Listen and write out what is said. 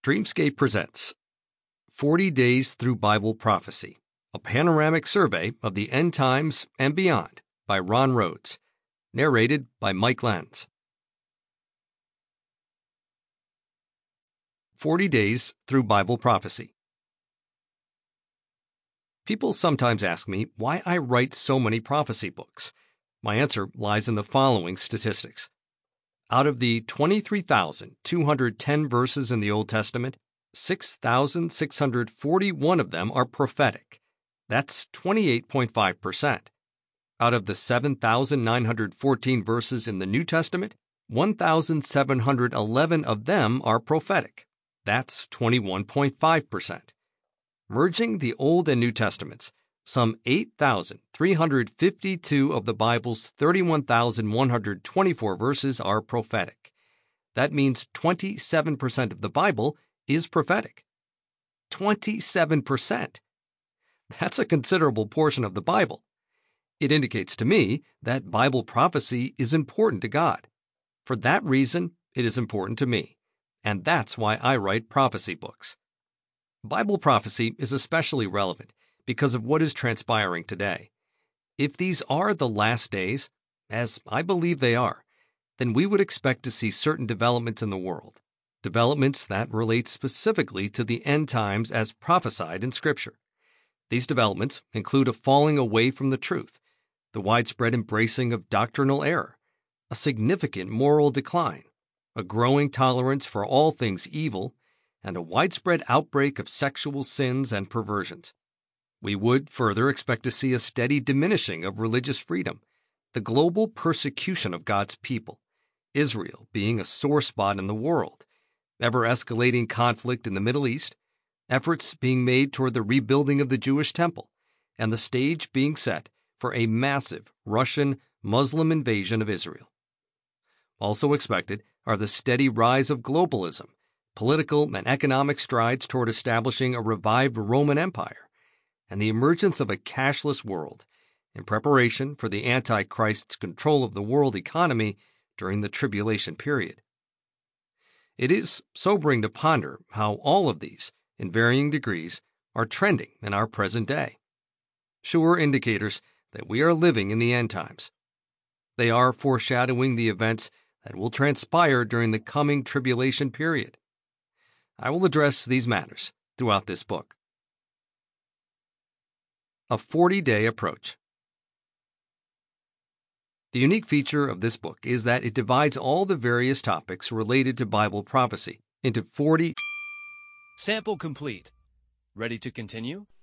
Dreamscape presents 40 Days Through Bible Prophecy, a panoramic survey of the end times and beyond by Ron Rhodes, narrated by Mike Lenz. 40 Days Through Bible Prophecy. People sometimes ask me why I write so many prophecy books. My answer lies in the following statistics. Out of the 23,210 verses in the Old Testament, 6,641 of them are prophetic. That's 28.5%. Out of the 7,914 verses in the New Testament, 1,711 of them are prophetic. That's 21.5%. Merging the Old and New Testaments, some 8,352 of the Bible's 31,124 verses are prophetic. That means 27% of the Bible is prophetic. 27%! That's a considerable portion of the Bible. It indicates to me that Bible prophecy is important to God. For that reason, it is important to me, and that's why I write prophecy books. Bible prophecy is especially relevant because of what is transpiring today. If these are the last days, as I believe they are, then we would expect to see certain developments in the world, developments that relate specifically to the end times as prophesied in Scripture. These developments include a falling away from the truth, the widespread embracing of doctrinal error, a significant moral decline, a growing tolerance for all things evil, and a widespread outbreak of sexual sins and perversions. We would further expect to see a steady diminishing of religious freedom, the global persecution of God's people, Israel being a sore spot in the world, ever-escalating conflict in the Middle East, efforts being made toward the rebuilding of the Jewish temple, and the stage being set for a massive Russian Muslim invasion of Israel. Also expected are the steady rise of globalism, political and economic strides toward establishing a revived Roman Empire, and the emergence of a cashless world in preparation for the Antichrist's control of the world economy during the tribulation period. It is sobering to ponder how all of these, in varying degrees, are trending in our present day. Sure indicators that we are living in the end times. They are foreshadowing the events that will transpire during the coming tribulation period. I will address these matters throughout this book. A 40-day approach. The unique feature of this book is that it divides all the various topics related to Bible prophecy into 40. Sample complete. Ready to continue?